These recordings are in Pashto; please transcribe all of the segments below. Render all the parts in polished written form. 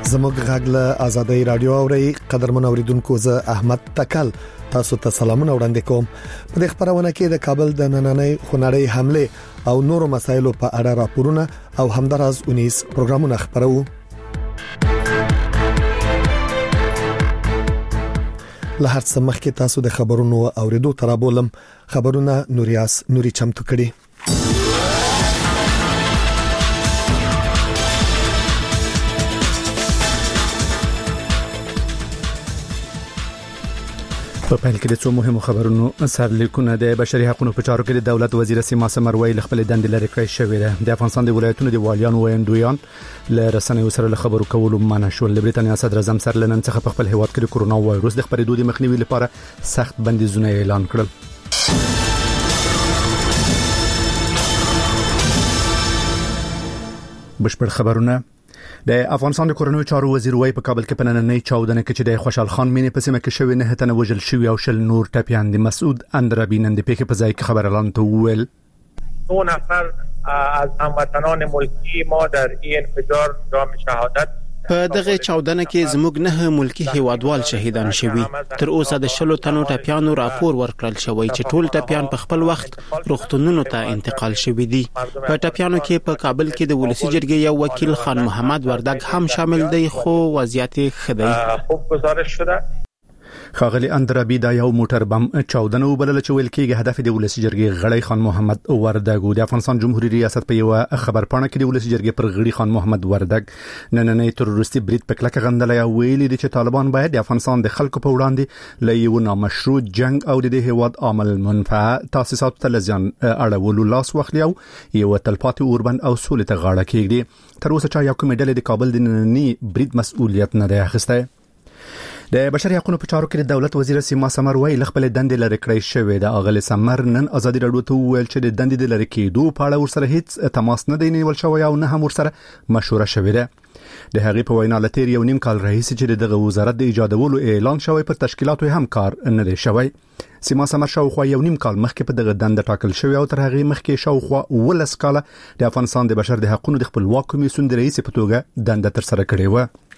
زموږ غږ له آزادۍ رادیو اوري قدرمن اوریدونکو زه احمد تکل تاسو ته سلامونه وړاندې کوم په دې خبرونه کې د کابل د نننۍ خونړۍ حمله او نورو مسایلو په اړه راپورونه او همداراز 19 پروګرامونه خبرو له هر څه مخکې تاسو د خبرونو اوریدو ترابولم خبرونه نوري چمتو کړي په پیل کې د څو مهمو خبرونو سرلیکونه د بشري حقوقو په چارو کې د دولت وزیر سیما سمروي خپل دندې لري کړی شوې ده د افغانستان د ولایتونو د والیانو ویندویان له رسنیو سره خبرو کولو منع شول د بریټانیا صدر اعظم سر لنن څخه په خپل هیواد کې د کورونا وایروس د خپرېدو د مخنیوي لپاره سخت بندیزونه اعلان کړل بشپړ خبرونه د افغانستان د کورونو چارو وزیر وای په کابل کې په نننۍ چاودنه کې چې د خوشحال خان مینې په سیمه کې شوې نه تنه وجل شوی او شل نور ټپيان د مسعود اندرابی نن د پیښې په ځای کې خبر اعلان ته وویل 2 نفر از هموطنان ملکی ما در این انفجار جام شهادت په دغه چاودنه کې زموږ نه ملکی هیوادوال شهیدان شوي تر اوسه د شلو تنو ټپيانو راپور ورکړل شوی چې ټول ټپيان په خپل وخت روغتونونو ته انتقال شوي دي په ټپيانو کې په کابل کې د ولسی جرګې یو وکیل خان محمد وردګ هم شامل دی خو وضعیت ښه دی خوب گزارش شده خاغلی اندرابی دا یو موټر بم چاودنه وبلل چې ویل کېږي هدف د ولسی جرګې غړی خان محمد وردګ د افغانستان جمهوریت ریاست په یو خبر پاڼه کې د ولسی جرګې پر غړي خان محمد وردګ نننۍ تروریستي برید په کلکه غندلې ویلي دي چې طالبان باید د افغانستان د خلکو په وړاندې له یو نامشروع جنگ او د هیواد عامل منفعه تاسیسات ته لزیان اړولو لاس واخلي او یو تلپاتې اوربند او سولې ته غاړه کېږي تر اوسه چې یو کومېدل د کابل د نننۍ برید مسؤلیت نه دی اخیسته د بشري حقوقو په چارو کې د دولت وزیر سیما سمروي خپل دندې لري کړی شوې د اغلی سمر نن ازادي راډیو ته ویل چې د دندې د لري کېدو په اړه ورسره هیڅ تماس نه دی نیول شوی او نه هم ورسره مشوره شوې ده د هغې په وینا لتیر یو نیم کال رئیس چې دغه وزارت د ایجادولو اعلان شوی پر تشکیلاتو هم کار نه دی شوی سیما سمر شاوخوا یو نیم کال مخکې په دغه دنده ټاکل شوی او تر هغې مخکې شاوخوا ولس کاله د افغانستان د بشر د حقوقو د خپلواک کمیسیون د رئیس په توګه دنده تر سره کړې و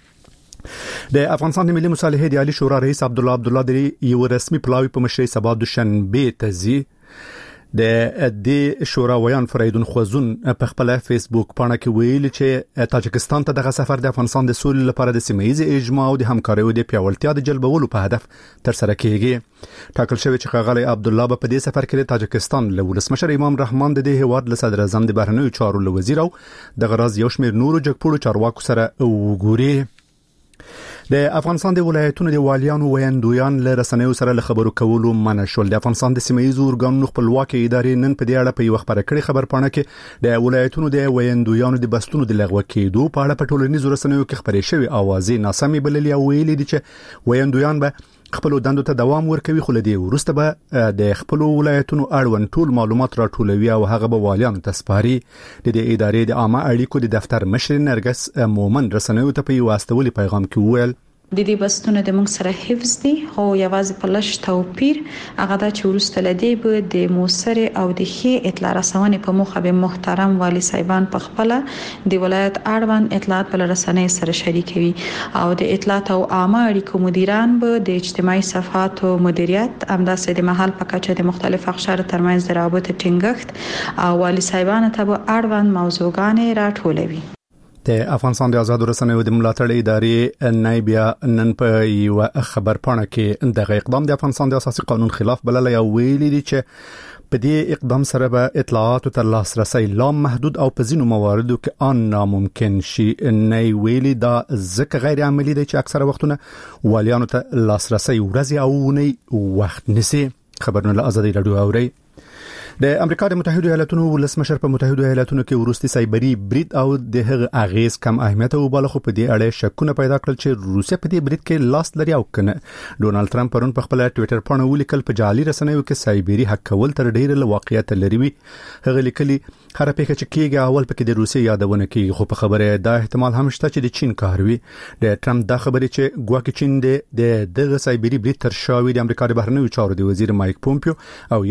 د افغانستان د ملي مصالحې د عالی شورا رئیس عبد الله د یو رسمي پلاوی په مشرۍ سبا دوشنبه تزي د دې شورا ویان فریدون خوزون په خپل فیسبوک پاڼه کې ویلي چې تاجکستان ته دغه سفر د افغانستان د سولې لپاره د سیمه‌ایز اجماع او د همکارۍ د پیاوړتیا د جلبولو په هدف تر سره کیږي ټاکل شوی چې غالي عبد الله په دې سفر کې د تاجکستان له ولسمشر امام رحمان د هیواد له صدر اعظم د بهرنیو چارو له وزیر او د غراض یو شمېر نورو جګپوړو چارواکو سره وګوري د افغانستان د ولایتونو د والیانو ویندویان له رسنیو سره خبرو کولو منع شول د افغانستان د سیمه‌ایز اورګانونو خپلواک ادارې نن په دې اړه په یو خبره کړي خبر پاڼه کې د ولایتونو د ویندویانو د بستونو د لغوه کېدو په اړه په ټولنیزو رسنیو کې خبرې شوې اوازې ناسمې بللې او ویلي دي چې ویندویان به خپل دندو ته دوام ورکوي خو لدی ورسته به د خپل ولایتونو اړوند ټول معلومات راټولوي او هغه به والیانو ته سپاري د دې ادارې د عامه اړیکو د دفتر مشر نرګس مومن رسنیو ته په یو واستولي پیغام کې وویل د دې بستونه د موږ سره حفظ دي خو یوازې په لږ توپیر هغه د چورسته لدی به د موثر او د ښه اطلاع رسونې په موخه به محترم والی صاحبان په خپل د ولایت اړوند اطلاعات بل رسنۍ سره شریکوي او د اطلاعات او عامه اړیکو مدیران به د اجتماعي صفحات او مدیریت همداسې د محل په کچه د مختلف اقشار ترمنځ د رابطې ټینګښت او والی صاحبان ته به اړوند موضوعګان راټولوي د افغانستان د آزاد رسنیو د ملاتړ ادارې نایبیا نن په یو خبر پاڼه کې دغه اقدام د افغانستان د اساسي قانون خلاف بللی او ویلي دي چې په دې اقدام سره به اطلاعات تر لاسرسي لا محدود او په ځینو مواردو کې ان ناممکن شي نه ویلي دا ځکه غیر عملی دي چې اکثره وختونه والیانو ته لاسرسي ورځي او نه وخت نسی خبرونه له آزادي رادیو اوري د امریکا د متحده ایالاتونو ولسمشر په متحده ایالاتونو کې وروستي سایبری برید او د هغه اغیز کم اهمیت او بلخو په دې اړه شکونه پیدا کړل چې روسیا په دې برید کې لاس لري او کنه ډونالد ترامپ پرون په خپل ټوئیټر باندې ولیکل په جعلي رسنیو کې سایبری حق کول تر ډیره واقعیت لري وي هغه لیکلي هر پیښه چې کېږي اول پکې د روسیا یادونه کېږي خو په خبره دا احتمال هم شته چې د چین کار وي د ترامپ دا خبره چې ګواکې چین د دغه سایبری برید تر شاوې د امریکا د بهرنیو چارو د وزیر مایک پومپیو او یو شمېر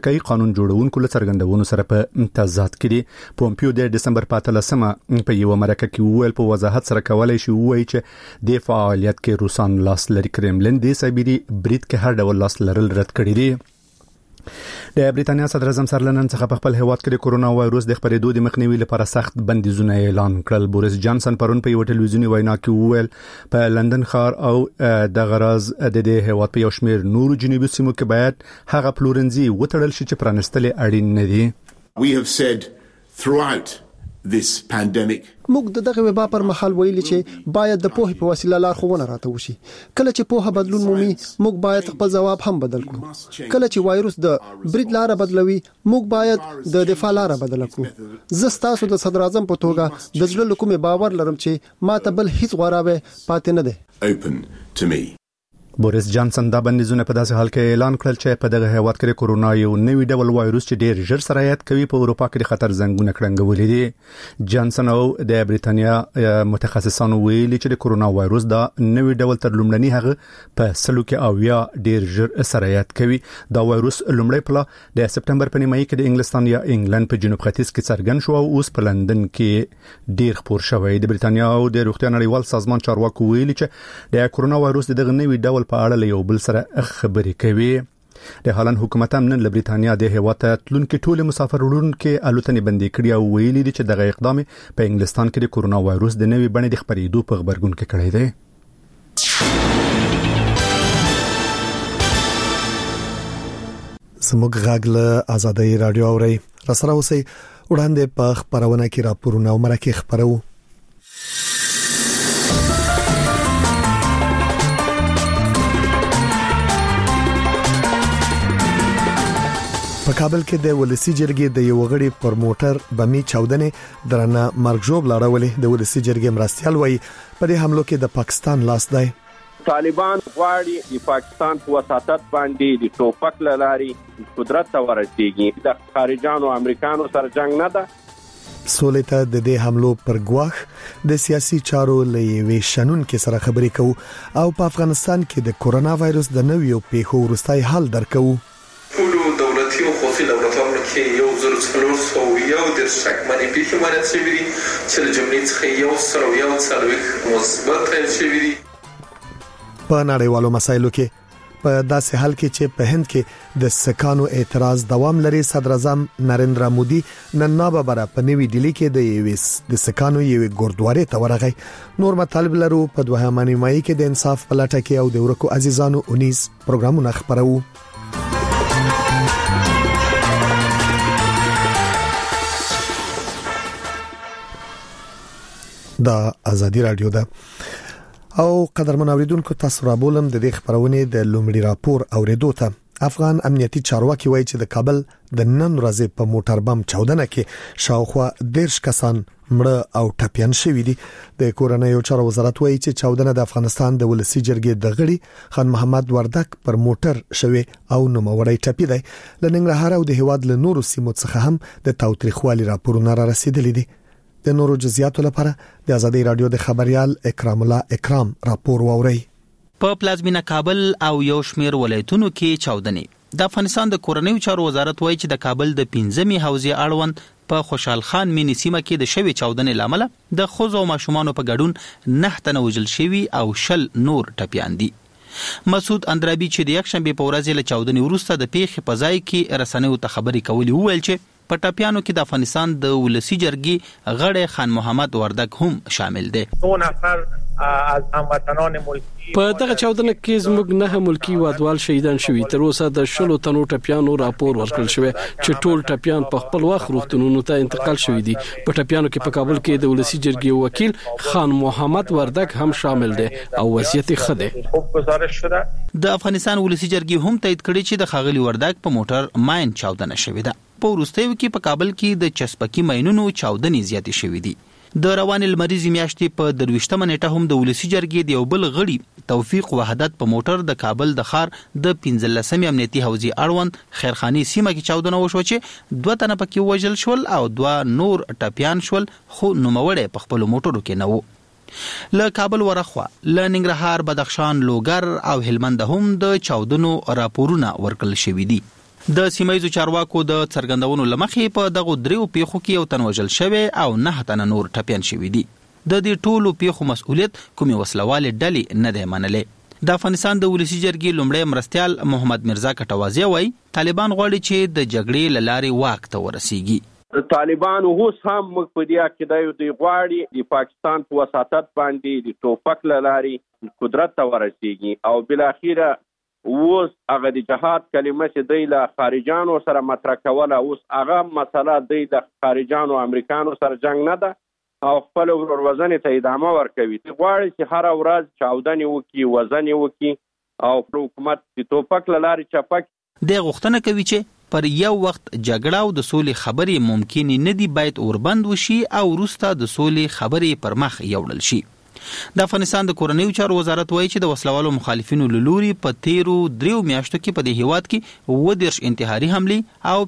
امریکایي قانون جوړونکو له څرګندونو سره په تضاد کې دي. پومپیو د ډسمبر په 13 په یو مرکه کې وویل په وضاحت سره کولای شي وایي چې د فعالیت کې روسان لاس لري. کرملین د سایبری برید کې هر ډول لاس لرل رد کړی دی. د بریټانیا صدر اعظم سر لنن څخه په خپل هیواد کې د کورونا وایروس د خپرېدو د مخنیوي لپاره سخت بندیزونه اعلان کړل. بوریس جانسن پرون په یو ټلویزیونی وینا کې وویل په لندن ښار او د غراز د دې هیواد په یو شمېر نورو جنوبي سیمو کې باید هغه پلورنځي وتړل شي چې پرانستل اړین نه دي. We have said throughout this pandemic موږ دغه وبا پر مهال ویلي چې باید د پوهې په وسیله لارښوونه راته وشي. کله چې پوهه بدلون مومي موږ باید خپل ځواب هم بدل کړو. کله چې وایروس د برید لار بدلوي موږ باید د دفاع لار بدل کړو. زه ستاسو د صدر اعظم په توګه د زړه له کومې باور لرم چې ما ته بل هیڅ غوړاوي پاتې نه ده. open to me. بوریس جانسن دا بندیزونه په داسې حال کې اعلان کړل چې په دغه هیواد کې کورونا یو نوی ډول وایروس چې ډیر ژر سرایت کوي په اروپا کې د خطر زنګونه کړنګولې دي. جانسن او د بریټانیا متخصصانو ویلي چې د کورونا وایروس دا نوی ډول تر لومړني هغه په سلو کې او یا ډیر ژر سرایت کوي. دا وایروس لومړی په د سپټمبر په نیمایي کې د انګلستان یا انګلند په جنوب ختیځ کې څرګند شو او اوس په لندن کې ډیر خپور شوی. د بریټانیا او د روغتیا نړیوال سازمان چارواکو ویلي چې د کورونا وایروس دغه نوی ډول په اړه له یو بل سره خبرې کوي. د هالند حکومت هم نن له بریټانیا د هیواد ته تلونکي ټول مسافر وړونکو الوتنې بندي کړې او ویلي دي چې دغه اقدام په انګلستان کې د کورونا وایروس د نوې بڼې د خپرېدو په خبرګون کې کړی دی. زموږ غږ له آزادۍ رادیو اوري راسره اوسئ وړاندې په خبرونه کې راپورونه او مرکه خبرو. په کابل کې د ولسی جرګې د یو غړي پر موټر بمي چاودنې درنه مرګ لاړولې. د ولسی جرګې مرستيال وایي په دې حملو کې د پاکستان لاس دی. طالبان غواړي د پاکستان په وساتت باندې د ټوپک لاري قدرت ته ورسېږي. د خارجانو امریکانو سره جنگ نه ده. سولې ته د دې حملو پر ګواښ د سیاسي چارو لې شنن کې سره خبرې کوو او په افغانستان کې د کورونا وایروس د نویو پیښو وروستۍ حل درکو. دولتي او خصوصي لابراتوارونو کې یو زر څلور سو یو د شکمنې پیښې مانیت شوې دي چې له جملې څخه یو سر او یو څلوېښت مثبت تایید شوي دي. په نړیوالو مسایلو کې په داسې حال کې چې په هند کې د سکانو اعتراض دوام لري، صدر اعظم نریندرا مودي نن ناببره په نوې ډیلی کې د سکانو یو ګوردواري ته ورغی. نور مطالب لرو په دوهمه نیمایي کې د انصاف په لټه کې او د ورکو عزیزانو 19 پروګرامونه خبرو. دا ازادي رادیو ده او قدرمن اوریدونکو تاسو را بولم د دې خبرونه د لومړي راپور اوریدو ته. افغان امنیتي چارواکي وایي چې د کابل د نن ورځې په موټر بم چاودنه کې شاوخوا 10 کسان مړه او ټپيان شوي دي. د کورنۍ چارو وزارت وایي چې چاودنه د افغانستان د ولسی جرګې د غړي خان محمد وردک پر موټر شوی او نوموړی ټپي دی. لننګرهار او د هواد له نورو سیمو څخه هم د تاوتریخوالي راپورونه را رسیدلي دي. د نورو جزئیاتو لپاره د آزادۍ رادیو د خبريال اکرام الله اکرام راپور ووري. په پلازمینه کابل او یو شمیر ولایتونو کې چاودنې. د افغانستان د کورنۍ چارو وزارت وایي چې د کابل د 15مې حوزې اړوند په خوشحال خان مینی سیمه کې د شوی چاودنې لامل د خوځو او ماشومان په ګډون 9 تنه وژل شوي او 10 نور ټپيان دي. مسعود اندرابي چې د یک شنبه په ورځ له چاودنې وروسته د پیښې په ځای کې رسنیو ته خبري کولې وویل چې په ټپيانو کې د افغانستان د ولسی جرګې غړي خان محمد وردک هم شامل دي. 2 نفر از هموطنان ملکی په دغه چاودنه کې زموږ 9 ملکی وادوال شهیدان شوي. تر اوسه د 10 تنو ټپيانو راپور ورکړل شوی چې ټول ټپيان په خپل وخت روغتونونو ته انتقال شوي دي. په ټپيانو کې په کابل کې د ولسی جرګې وکیل خان محمد وردک هم شامل دي او وضعیت ښه دی. خوب گزارش شده. د افغانستان ولسی جرګې هم تایید کړی چې د خاغلی وردک په موټر ماین چاودنه شوې ده. په وروستیو کې په کابل کې د چسپکی ماینونو چاودنې زیاتې شوې دي. د روان المریزي میاشتې په 23مه نیټه هم د ولسی جرګې د یو بل غړي توفیق وحدت په موټر د کابل د ښار د 15مې امنیتي حوزې اړوند خیرخانی سیمه کې چاودنه وشو چې 2 تنه پکې وژل شول او 2 نور ټپيان شول، خو نوموړی په خپل موټرو کې نه وو. له کابل ورخوا له ننګرهار، بدخشان، لوګر او هلمند هم د چاودنو راپورونه ورکړل شوي دي. د سیمایزو چارواکو د څرګندونو لمخې په دغه دریو پیښو کې یو تن وژل شوی او 9 تن نور ټپيان شوي دي. د دې ټولو پیښو مسؤلیت کومې وسلوالې ډلې نه دی منلې. د افغانستان د ولسی جرګې لومړی مرستیال محمد مرزا کټوازی وایي طالبان غواړي چې د جګړې له لارې واک ته ورسیږي. طالبان اوس هم موږ په دې عقیده یو دی غواړي د پاکستان په وساطت باندې د ټوپک له لارې قدرت ته ورسیږي او بل اخیره اوس هغه د جهاد کلمه چې دی له خارجانو سره مطرح کوله اوس هغه مسله دی د خارجانو امریکانو سره جنگ نه ده او خپل وروروزنې ته ادامه ورکوي. غواړي چې هر ورځ چاودنې وکړي وزنې وکړي او پر حکومت د ټوپک له لارې چپک د غوښتنه کوي چې پر یو وخت جګړه او د سولې خبرې ممکن نه دي باید اوربند وشي او وروسته د سولې خبرې پر مخ یوړل شي. د افغانستان د کورنیو چارو وزارت وایي چې د وسلوالو مخالفینو له لوري په تیرو 3 میاشتو کې په دې هیواد کې 10 انتحاري حملې او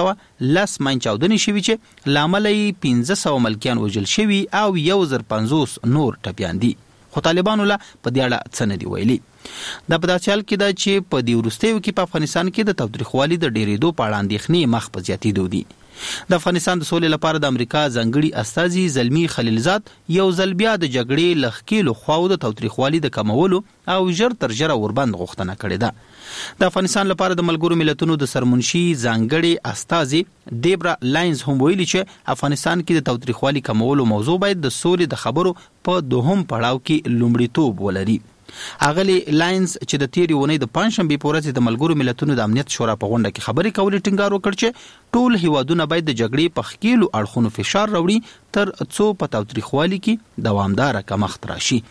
1510 ماین چاودنې شوي چې لامل یې 1500 ملکیان وژل شوي او 1050 نور ټپيان دي. خو طالبانو لا په دې اړه څه نه دی ویلي. دا په داسې حال کې ده چې په دې وروستیو کې په افغانستان کې د تاوتریخوالي د ډېرېدو په اړه اندېښنې مخ په زیاتېدو دي. د افغانستان د سولې لپاره د امریکا ځانګړي استازي زلمی خلیلزاد یو ځل بیا د جګړې له ښکېلو خواو د تاوتریخوالي د کمولو او ژر تر ژره وربند غوښتنه کړې ده. د افغانستان لپاره د ملګرو ملتونو د سرمنشي ځانګړي استازي دیبرا لاینز هم ویلي چې افغانستان کې د تاوتریخوالي کمولو موضوع باید د سولې د خبرو په دوهم پړاو کې لومړیتوب ولري. اغلی لاینز چې د تیری ونې د پنځشنبه په ورځ د ملګرو ملتونو د امنیت شورا په غونډه کې خبرې کولې ټینګار وکړ چې ټول هیوادونه باید د جګړې په ښکېلو اړخونو فشار راوړي تر څو په تاوتریخوالي کې دوامدار کمښت راشي.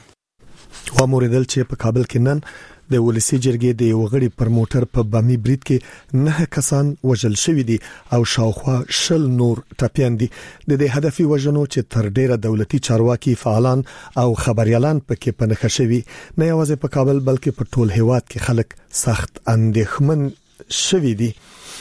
واموریدل چې په کابل کې نن د ولسی جرګې د یو غړي پر موټر په بامي برید کې 9 کسان وژل شوي دي او شاوخوا 10 نور ټپيان دي. د دې هدفي وژنو چې تر ډیره دولتي چارواکي فعالان او خبريالان پکې پنهخه شوي نه یوازې په کابل بلکې په ټول هیواد کې خلک سخت اندېښمن شوي دي.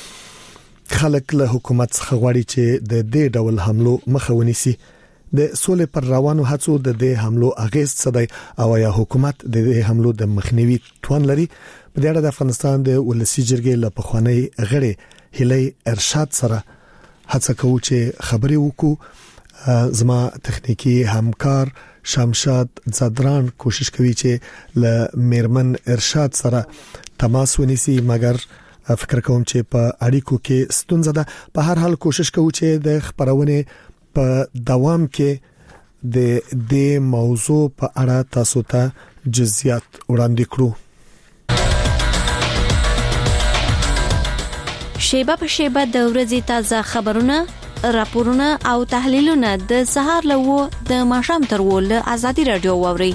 خلک له حکومت څخه غواړي چې د دې ډول حملو مخه ونیسي. د سولې پر روانو هڅو د دې حملو اغیز څه دی او یا حکومت د دې حملو د مخنیوي توان لري؟ په دې اړه د افغانستان د ولسی جرګې له پخوانی غړي هیلي ارشاد سره هڅه کوو چې خبرې وکړو. زما تخنیکی همکار شمشاد زدران کوشش کوي چې له میرمن ارشاد سره تماس ونیسي مګر فکر کوم چې په اړیکو کې ستونزه ده. په هر حال کوشش کوو چې د خبرونه په دوام کې د دې موضوع په اړه تاسو ته جزئیات وړاندې کړو. شیبه په شیبه د ورځې تازه خبرونه، راپورونه او تحلیلونه د سهار له د ماښام تر ول ازادي رادیو ووري.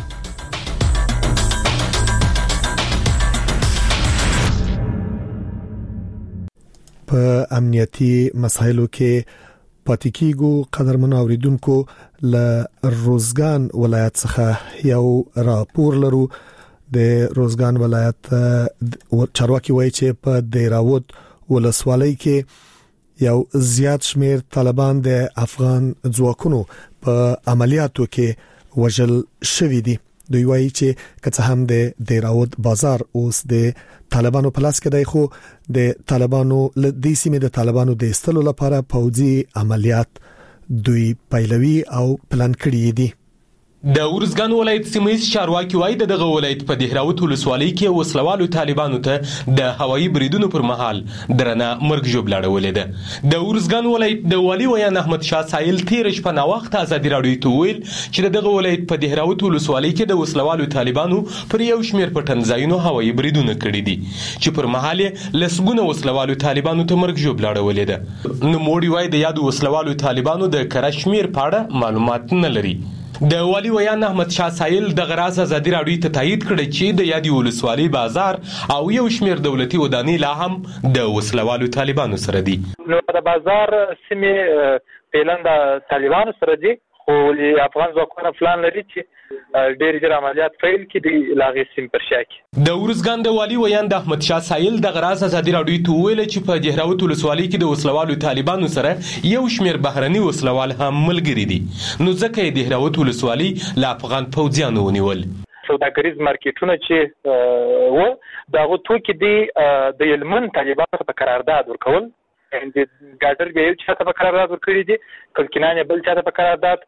په امنیتي مسایلو کې پاتیکیګو قدرمن اوریدونکو له روزګان ولایت څخه یو راپور لرو. د روزګان ولایت چارواکي وایي چې په دیراود ولسوالۍ کې یو زیات شمیر طالبان د افغان ځواکونو په عملیاتو کې وژل شوي دي. دوی وایي چې کڅ هم د دیراود بازار اوس د طالبانو په لاس کې دی، خو د طالبانو له دې سیمې د طالبانو د استلو لپاره پوځي عملیات دوی پیلوي او پلان کړی دي. د ورزګان ولایت سیمایي چارواکي وایي دغه ولایت په دهراوت ولسوالۍ کې وسلوالو طالبانو ته د هوایي بریدونو پر مهال درنه مرګ ژوبل وړولې ده. د ورزګان ولایت د والي ویان احمد شاه سایل تیر شپه نا وخت ازادي راډیو ته ویل چې دغه ولایت په دهراوت ولسوالۍ کې د وسلوالو طالبانو پر یو شمیر پټنځایونو هوایي بریدونه کړي دي چې پر مهال لسګونه وسلوالو طالبانو ته مرګ ژوبل وړولې ده. نو موړي وایي د یادو وسلوالو طالبانو د کشمیر په اړه معلومات نه لري. د والي ویان احمد شاه سایل د غراز ازادي راډیو ته تایید کړی چې د یادی ولسوالۍ بازار او یو شمیر دولتي ودانۍ لا هم د وسلوالو طالبانو سره دي. نو د بازار سیمه پیلن د طالبانو سره دي، خو افغان ځواکونه پلان لري چې ډېر ژر عملیات پیل کړي د لاغې سیم پر شا کې. د ورزګان د والي ویان د احمد شاه سایل د غراز ازادي راډیو ته ویل چې په دهراوت ولسوالۍ کې د وسلوالو طالبانو سره یو شمیر بهرني وسلوال هم ملګري دي، نو ځکه یې دهراوت ولسوالۍ له افغان پوځیانو ونیول. سوداګریز مارکیټونه چې و دغه توکي د یلمن طالبانو په قرارداد ورکول د ګاډر به یو چاته په قرارداد ورکړي دي کلکینانه بل چاته په قرارداد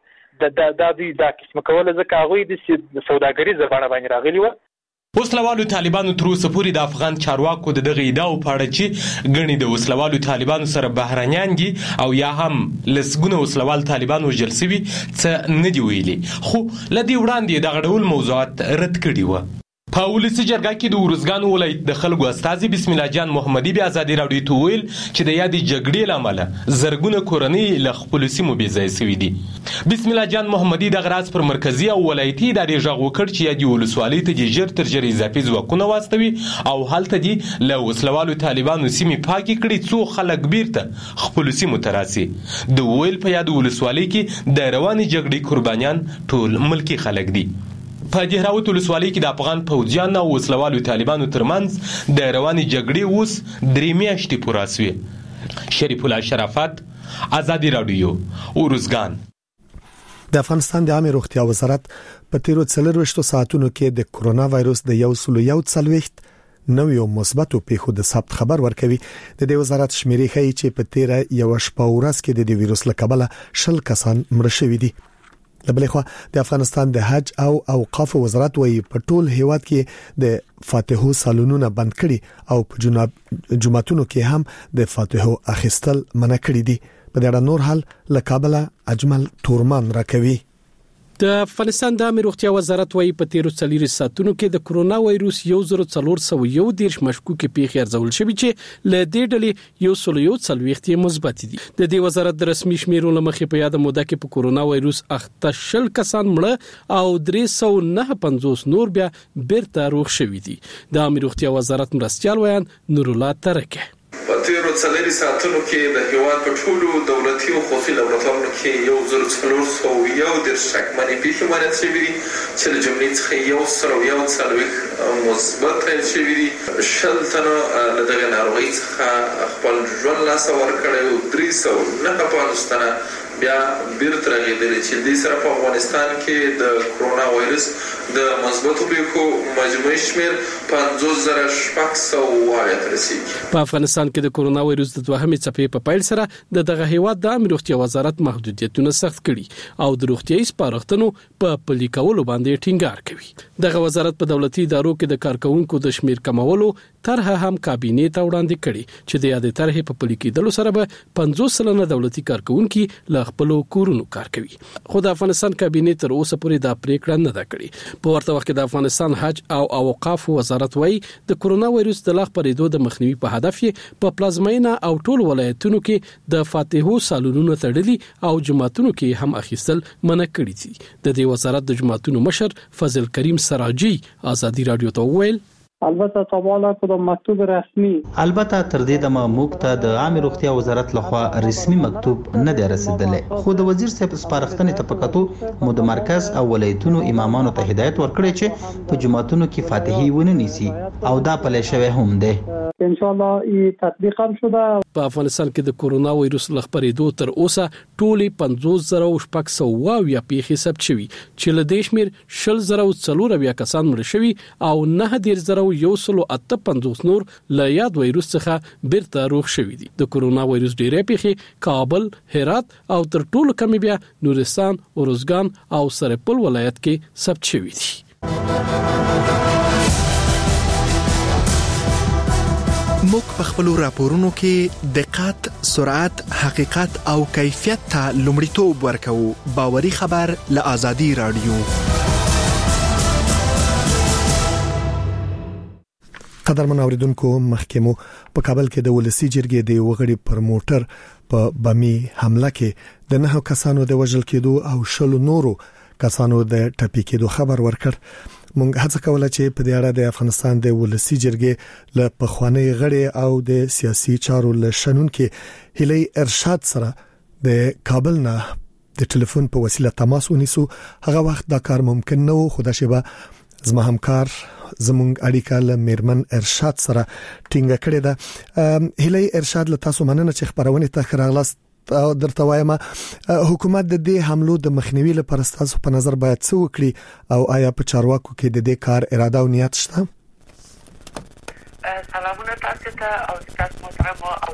د قسم کول ځکه هغه د سوداګریز زبانه باندې راغلی و. وسلوالو طالبانو تر اوسه پورې د افغان چارواکو د دغه ادعاو په اړه چې غني د وسلوالو طالبانو سره بهرانيان دي او یا هم لسګونه وسلوال طالبانو وژل شوي څه نه دی ویلي، خو لدی وړاندې دغه ډول موضوعات رد کړي و. په ولسی جرګه کې د ورزګان ولایت د خلکو استازي بسم الله جان محمدي بیا ازادي راډیو ته ویل چې د یادې جګړې لامل زرګونه کورنۍ له خپل سیمو بې ځای شوي دي. بسم الله جان محمدي د غراس پر مرکزی او ولایتي ادارې غږ وکړ چې یادې ولسوالۍ ته د ژر تر ژره اضافي ځواکونه واستوي او هلته دي له وسلوالو طالبانو سیمې پاکې کړي څو خلک بیرته خپل سیمو ته راسي. د ویل په یاد ولسوالۍ کې د روانې جګړې قربانیان ټول ملکی خلک دي. په دهراوت ولسوالۍ کې د افغان پوځیان او وسلوالو طالبانو ترمنځ د روانې جګړې اوس 3 میاشتې پوره شوې. شریف الله شرافت، ازادي راډیو، ورزګان. د افغانستان د عامه روغتیا وزارت په تیرو 24 ساعتونو کې د کرونا وایروس د 140 نویو مثبتو پیښو د ثبت خبر ورکوي. د دې وزارت شمیرې ښیي چې په تیره یو شپه ورځ کې د وایروس له کبله 10 کسان مړه شوي دي. لبلې خو د افغانستان د حج او اوقاف وزارت وایي په ټول هیواد کې د فاتحو سالونونه بند کړي او په جمعتونو کې هم د فاتحو اخیستل منع کړي دي. په دې اړه نور حال له کابل اجمل تورمان راکوي. د افغانستان د عامه روغتیا وزارت وايي په تیرو 40 ساعتونو کې د کرونا وایروس 1401 مشکوکې پیښې ارزول شوې چې له دې ډلې 140 مثبت دي. د دې وزارت د رسمي شمیرو لمخې په یاد موده کې په کرونا وایروس 80 کسان مړه او 359 نور بیا بیرته روغ شوي دي. د عامه روغتیا وزارت مرستيال ویان نور الله ترکه په تیرو 40 ساعتونو کې د هیواد په ټولو دولتي او خصوصي لابراتوارونو کې 1401 شکمنې پیښې معاینه شوې دي چې له جملې څخه 140 مثبت شوي دي. 10 تنه له دغه ناروغۍ څخه خپل ژوند لاسته ورکړی او 309 تنه بیا بیرته راغلي چې د سره په افغانستان کې د کرونا وایرس د مثبتو پیښو مجموعي شمیر 50600 رسیدي. په افغانستان کې د کرونا وایرس د دوهمې څپې په پیل سره دغه هیواد د عامه روغتیا وزارت محدودیتونه سخت کړي او د روغتیايي سپارښتنو په پلي کولو باندې ټینګار کوي. دغه وزارت په دولتي ادارو کې د کارکونکو د شمیر کمولو طرحه هم کابینې ته وړاندې کړي چې د یادې طرحې په پلي کېدلو سره به 50% دولتي کارکونکو له خپل کورونو کار کوي. خو د افغانستان کابینې تر اوسه پورې دا پریکړه نه ده کړې. په ورته وخت کې د افغانستان حج او اوقاف وزارت وايي د کرونا وایروس د لاغ پرېدو د مخنیوي په هدف یې په پلازمینه او ټول ولایتونو کې د فاتحو سالونونو تړلي او جمعتونو کې هم اخیستل منع کړي دي. د دې وزارت د جمعتونو مشر فضل کریم سراجي ازادي رادیو ته ویل البته تابعه کدام مکتوب رسمي البته تر دې د موږ ته د عامه روغتیا وزارت لخوا رسمي مکتوب نه دی رسیدلی، خو د وزیر صاحب سپارښتنې ته پکاتو مو د مرکز او ولایتونو امامانو ته هدایت ورکړی چې په جمعتونو کې فاتحي ونه نیسي او دا پلي شوی هم دی. ان شاء الله ای تطبیق هم شده. په افغانستان کې د کرونا وایروس لخپرېدو تر اوسه ټولې 50600 پیښې ثبت شوي چې له دې شمیر 10004 کسان مړه شوي او 9158 نور له یاد وایروس څخه بیرته روغ شوي دي. د کرونا وایروس ډېرې پیښې کابل، هرات او تر ټولو کم بیا نورستان، ورزګان او سرپل ولایت کې ثبت شوي دي. موږ په خپل راپورونو کې دقت، سرعت، حقیقت او کیفیت ته لومړیتوب ورکوو. باوري خبر له ازادي رادیو. قدرمن اوریدونکو، مخکمو په کابل کې د ولسی جرګې د وغړي پر موټر په بمی حمله کې د 9 کسانو د وژل کېدو او 10 نورو کسانو د ټپي کېدو خبر ورکړ. مونږ هڅه کوله چې په دې اړه د افغانستان د ولسی جرګې له پخوانی غړي او د سیاسي چارو له شنونکو هلي ارشاد سره د کابل نه د ټلیفون په وسیله تماس ونیسو. هغه وخت دا کار ممکن نه و، خو دا شیبه زما همکار زمونږ اړیکه له میرمن ارشاد سره ټینګه کړې ده. هلي ارشاد له تاسو مننه چې خبرونه ته راغلاست. درته وایم حکومت د دې حملو د مخنیوي لپاره ستاسو په نظر باید څه وکړي او آیا په چارواکو کې د دې کار اراده او نیت شته؟ سلامونه تاسو ته او تاسو محترم او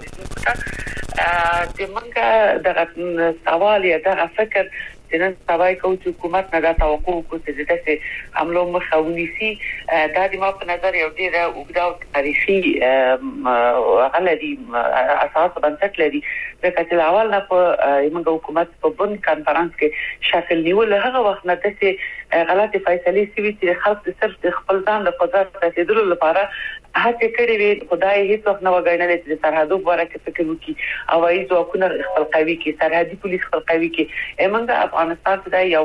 د منګه د سوال یا د فکر نن سبا کوم حکومت نه دا توقع کوي چې دغه حملو مخاوني سي دا د ما په نظر یو ډیر اوږد تاریخي غلطي اساس بنسټ لري د کتل اول نه په موږ حکومت په بن کانفرنس کې شکل نیول هغه وخت نه د غلطي فیصله سوي چې خلک صرف د خپل ځان د قدرت رسیدلو لپاره هڅه کړې وي خدای هیڅ وخت نه وګڼل چې سرحدو ورکه فکر وکړي او ایز حکومت خپل قوي کې سرحدي پولیس خپل قوي کې موږ افغانستان ته یو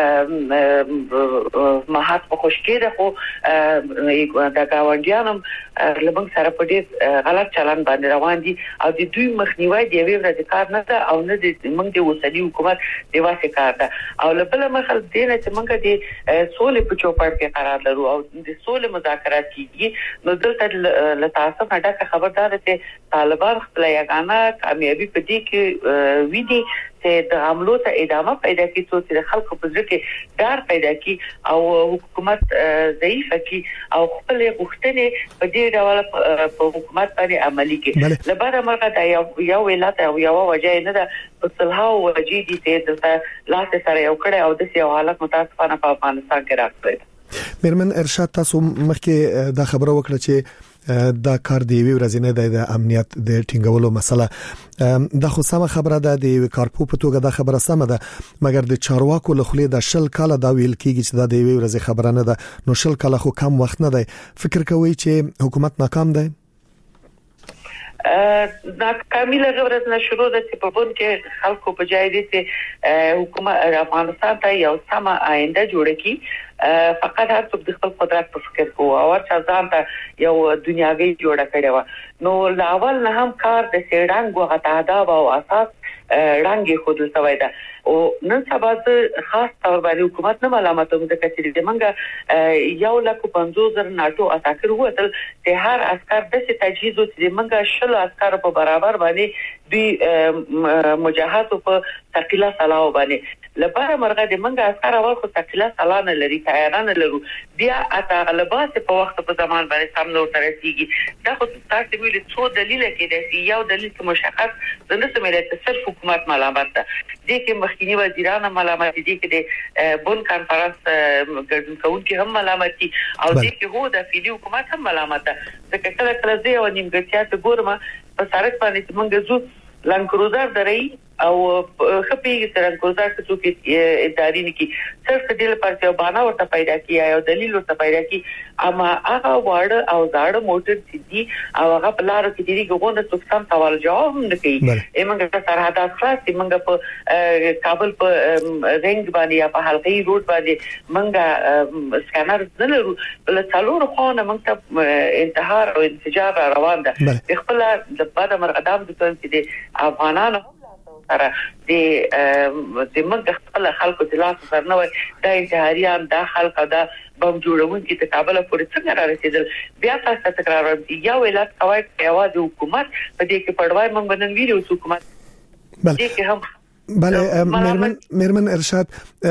مهات په خوشکې ده خو د گاونډیانو لبنګ سره په دې غلط چلن باندې روان دي او د دوی مخنیوي دی ویل د کار نه ده او نه د موږ د وسلي حکومت دی واسه کار ده او لبل مخل دینه چې موږ د سولې په چوپړ کې قرار لرو او د سولې مذاکرات کیږي نو دلته لتاسف نه ډکه خبردار چې طالبان خپل یګانه کامیابی په دې کې ویدي چې د حملو ته ادامه پیدا کړي چې خلکو په ځکه ډار پیدا کړي او حکومت ضعیفه کړي او خپل غوښتنې په دې ډول په حکومت باندې عملي کړي لباره مرغه دا یو ولایت او یو وجه نه ده په صلحو وجې دي چې د لاس سره یو کړه او د سیاو حالت متاسفانه په افغانستان کې راغلی میرمن ارشاد تاسو مخکې دا خبره وکړه چې دا کار دی وی ورځنه د امنیت د ټینګولو مسله د خو سم خبره ده د کارپو په توګه د خبره سم ده مګر د چارواکو له خلې د شل کاله دا ویل کیږي چې دا د وی ورځ خبره نه ده نو شل کاله خو کم وخت نه دی فکر کوي چې حکومت ناکام دی دا کامله غوړت نه شروع ده چې په بون کې خلکو په جای دي چې حکومت افغانستان ته یو سم آینده جوړ کړي فقط هر څوک د خپل قدرت په فکر کوي او چې ځان ته یو دنیاوي جوړه کړي و نو لاول نه هم کار د سیړنګ غتادا او اساس رنګي خود سوي ده او نن سبا خاص تور باندې حکومت نه ملامتوم د کچې د منګه یو لکه 50,000 ناتو اتاکر وته چې هر عسكر د تجهیز او د منګه شل عسكر په برابر باندې دوی مجاهد په ثقيله سلاو باندې لپاره مرغه د منګه عسكر اول خو ثقيله سلانه لري تیارانه لرو بیا اته غلبات په وخت په زمان باندې سم نور ترسيږي دا خو تاسو ویل څو دلیل کې د یو دلیل مشخص د نس ملت صرف حکومت ملامت ده دي کې مخکینی وزیرانو ملامت دي کې د بون کانفرنس ګډون کوونکي هم ملامت دي او دي کې هو د فیلی حکومت هم ملامت ده ځکه کله کله زه او نیمګړتیا ته ګورم په سړک باندې موږ زو لانکروزر درې او خپې سره کوزار څه کې اداري نکي صرف د دې لپاره چې باندې ورته پیدا کیای او دلیل ورته پیدا کی اما هغه واړه او زاړه موټر دي او هغه په لارو کې دي غوونه څوک سم سوال جواب نه کوي ایمنګ سرحدات خلاص ایمنګ په کابل په رنګ باندې یا په حلقي روډ باندې منګه سکانر نه لرو بل څلور خونه منګ انتحار او انفجار روان ده خپل د بعد مرقدام د چې افغانانو سره د موږ خپل خلکو د لاس سره نه وای د انتحاریان د خلکو د بم جوړونکو ته کابل پورې څنګه را رسیدل بیا تاسو تکرار یو ولایت کوي یوازې حکومت په دې کې پړوای موږ باندې ویلو حکومت دې کې هم بله میرمن ارشاد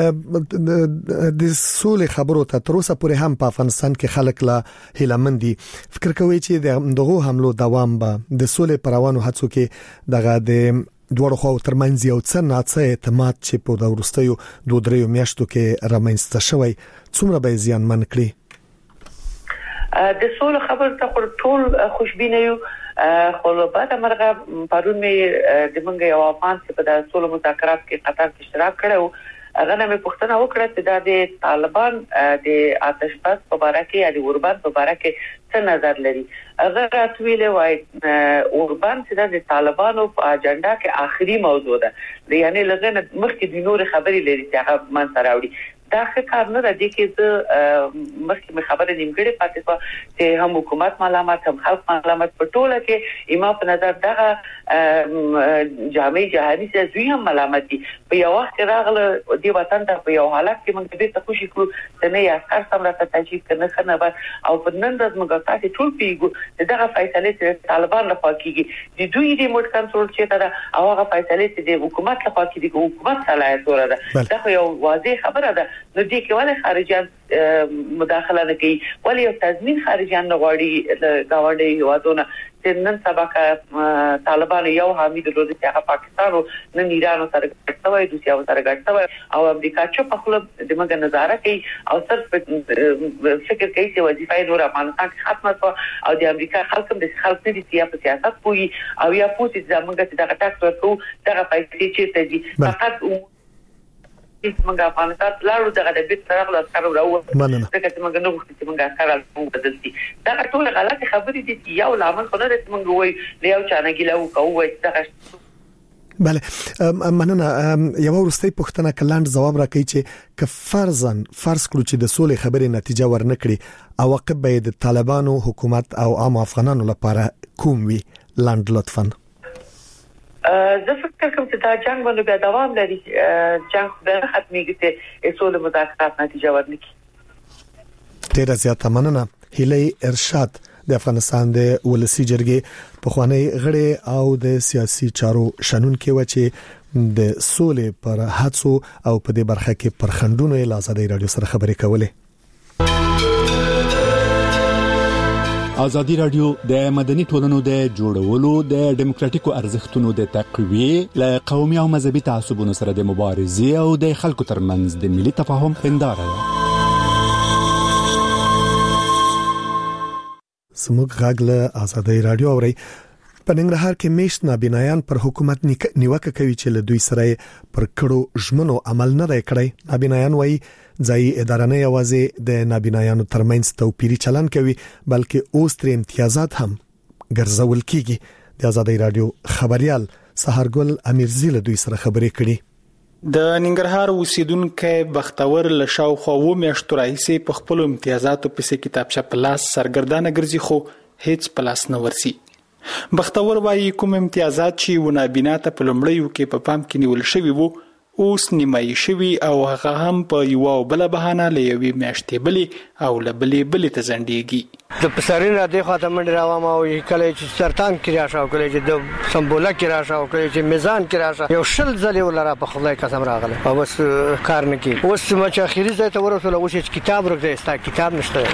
د سولې خبرو ته تر اوسه پورې هم په افغانستان کې خلک لا هیلمندي فکر کوي چې دغه حملو دوام به د سولې پروانو هڅو کې دغه د دوړو خو ترمنځ یو څه ناڅه اعتماد چې په د ورستیو 2-3 میاشتو کې رامنځته شوی څومره به زیانمن کړي د سولې خبر ته ټول خوشبینه یو خو بعد مرغه پرون می د منګ یو افغان چې په د سولې مذاکرات کې قطر کې اشتراک کړو هغه نه پوښتنه وکړه چې د طالبان د آتش بس په اړه کې یا د اوربان په اړه کې څه نظر لري هغه راتویل وای اوربان چې د طالبانو په اجنډا کې آخري موضوع ده یعنی لږه مخکې د نور خبرې لري چې هغه من سره وړي دا کار نه راځي چې مخکې خبره نیمګړې پاتې شو چې هم حکومت ملامت هم خلک ملامت په ټوله کې ایما په نظر دغه جامع جهاني چې دوی هم ملامت دي په یو وخت راغله دی وطن ته په یو حالت کې موږ دې ته خوشي کړو چې نه یا اثر سم راته تجیب کنه خنه او په نن ورځ موږ تاسو ټول پیګو دغه فیصله چې طالبان لخوا کیږي د دوی ریموټ کنټرول چې دا هغه فیصله چې د حکومت لخوا کیږي حکومت صلاحیت ورته دا یو واضح خبره ده نو دې کې ولې خارجيان مداخله نه کوي ولې یو تضمین خارجيان نه غواړي گاونډي هیوادونه چې نن سبا طالبان یو حامد روزي چې هغه پاکستان او نن ایران سره ګټوي دوی سره ګټوي او امریکا چې په خپل دماغ نظاره کوي او صرف فکر کوي چې وظیفه نور افغانستان ختمه او د امریکا خلک هم د خلک دي چې په سیاست کوي او یا پوسی زمونږ چې دغه ټاکس ورکو دغه پیسې چې ته دي فقط موږ افغانستان لاړو دغه د بیت سره غوښتل راو ځکه چې موږ نه غوښتل چې موږ سره بدلتي دا ټول غلط خبرې دي چې یو لامل خو نه چې موږ وایي یو چانه ګیلو کوو چې بله مننه یو ورستۍ پوښتنه کلاند جواب راکړي چې ک فرض کړو چې د سولې خبرې نتیجه ورنکړي عواقب به د طالبانو حکومت او عام افغانانو لپاره کوم وي لاند لطفا زه فکر کوم چې دا جنگ باندې بیا دوام لري جنگ به ختميږي چې اصول مذاکرات نتیجه ورنکړي ډیره زیاته مننه هیله ارشاد د افغانستان د ولسی جرګې په خوانی غړي او د سیاسي چارو شنونکو چې د سولې پر هڅو او په دې برخه کې پر خندونو له آزادۍ رادیو سره خبرې کولې آزادی رادیو د مدني ټولنو د جوړولو د ډیموکراتیکو ارزښتونو د تقویه له قومي او مذهبي تعصبونو سره د مبارزې او د خلکو ترمنځ د ملي تفاهم هنداره ده. سموږ غاګله آزادی رادیو اوري په ننګرهار کې میشت نابینایان پر حکومت نیوکه کوي چې له دوی سره پر کړو ژمنو عمل نه کړی. نابینایان وایي ځای اداره نه یوازې د نابینایانو ترمنځ توپیری چلن کوي بلکې اوس تر امتیازات هم ګرځول کیږي. د آزادی رادیو خبريال سحرګل امیرزی له دوی سره خبرې کړي. د ننګرهار اوسیدونکو بختور لشاو خو و میاشتو راهیسې په خپل امتیازاتو په کتابچه پلاس سرګردانه ګرځي خو هیڅ پلاس نه ورسي. بختور وايي کوم امتیازات چې ونابینا ته په لومړیو کې په پام کې نیول شوی وو اوس نیمایي شوی او هغه هم په یو بل بهانه لوي میاشتې بلی او لبلی ته زندګي د پسرین را دی خاطر منډه راوم او کله چې سرطان کې راشه او کله چې د سمبوله کې راشه او کله چې میزان کې راشه یو شل ځلې ولر په خدای قسم راغله او بس کار نه کی اوس چې اخیری ځای ته ورسول او چې کتاب ورکړی استا کتاب نشته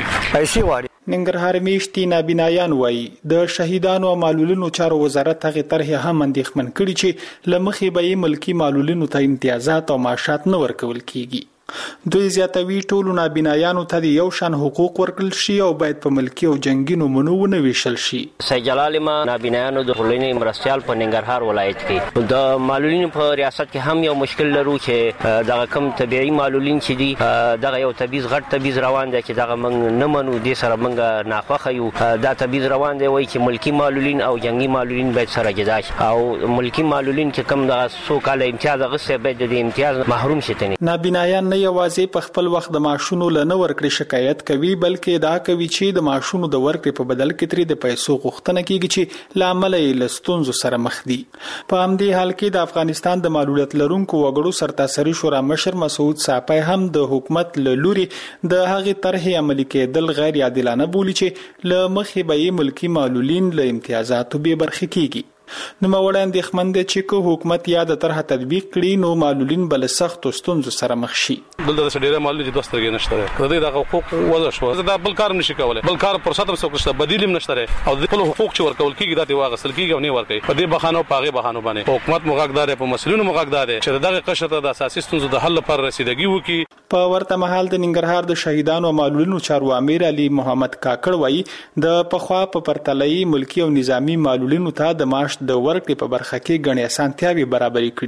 پیسې واري. ننګرهار میشتي نابینایان وایي د شهیدانو او معلولینو چارو وزارت هغه طرح هم اندېښمن کړي چې لمخې به ملکی معلولینو ته امتیازات او معاشات نه ورکول کیږي. دوی زیاتوي ټول نابینایانو ته یو شان حقوق ورکړل شي او باید په ملکی او جنگي نومونو ونه ویشل شي. سید جلال ما نابینایانو د ټولنې مرستيال په ننګرهار ولایت کې د معلولینو په ریاست کې هم یو مشکل لرو چې دغه کم طبيعي معلولین چې دي دغه یو تبعیض غټ تبعیض روان دی چې دغه موږ نه منو دي سره موږ ناخوخه یو دا تبعیض روان دی وایي چې ملکی معلولین او جنگي معلولین باید سره جدا شي او ملکی معلولین چې کم د سو کال امتیاز غسه باید د امتیاز محروم شي. نابینایان یوازې په خپل وخت د معاشونو لنه ورکړي شکایت کوي بلکې دا کوي چې د معاشونو د ورکړې په بدل کې ترې د پیسو غوښتنه کیږي چې لامل یې لستونزو سره مخ دي. په همدې حال کې د افغانستان د معلولیت لرونکو وګړو سرتاسري شورا مشر مسعود صاحب هم د حکومت له لوري د هغه طرح عملي کېدل غیر عادلانه بولي چې له مخې به ملکی معلولین له امتیازاتو به برخه کیږي. نو موړ اندېښمن دي چې حکومت یا د طرح تطبیق کړي نو معلولین بل سخت ستونزو سره مخ شي. دلته د ډیره معلولین چې دوسترګې نشته د دې د حقوق وضع شو دا بل کار نشي کولای بل کار فرصت هم څوک بدیل هم نشته او د خپل حقوق چې ورکول کیږي د واغسل کیږي او نه ورکي په دې بهانو پاغه بهانو باندې حکومت مغاقدار په مسلونو مغاقدار چې دغه قشر ته د اساسي ستونزو د حل پر رسیدګي وکي. په ورته مهال د ننګرهار د شهیدانو او معلولینو چارو امیر علي محمد کاکړ وایي د پخوا په پرتلای ملکی او نظامی معلولینو ته د معاش د ورکړې په برخه کې غني اسانتیاوي برابرې کړې دي.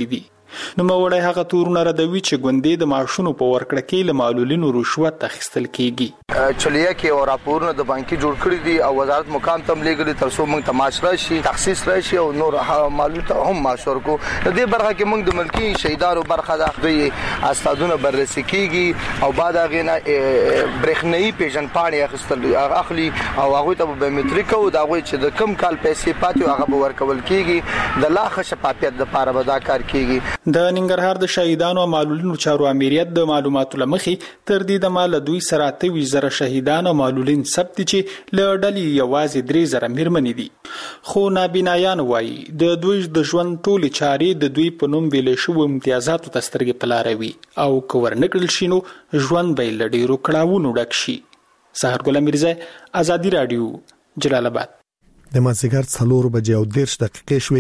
نو موړی هغه تورونه ردوي چې ګوندې د معاشونو په ورکړه کې له معلولینو رشوت اخیستل کیږي. چلیه کې او راپورونه د بانکي جوړ کړی دي او وزارت مقام ته لګړي تر څو موږ تماش راشي تخصیص راشي او نور معلول ته هم ماشور کو. د دې برخه کې موږ د ملکی شهیدانو برخه د دوی استادونه بررسي کیږي او بعد هغه نه برېښنایی پیژن پاڼې اخلي او هغه ته بایومټریک او دا غوي چې د کم کال پیسې پاتې هغه ورکول کیږي د لا ښه شفافیت لپاره به دا کار کیږي. د ننګرهار د شهیدانو او معلولینو چارو امریت د معلوماتو لمخې تر دې د مال دوی سره 28,000 شهیدان او معلولین ثبت چې له ډلې یوازې 3,000 میرمنې دي. خو نابینایان وایي د دوی د ژوند ټولې چارې د دوی په نوم ویل شوو امتیازاتو ته سترګې په لاره وي او که ورنکړل شي نو ژوند به له ډېرو کړاوونو ډک شي. سحر ګل میرزا، آزادي رادیو، جلال آباد. د مازیګر 4:30 شوې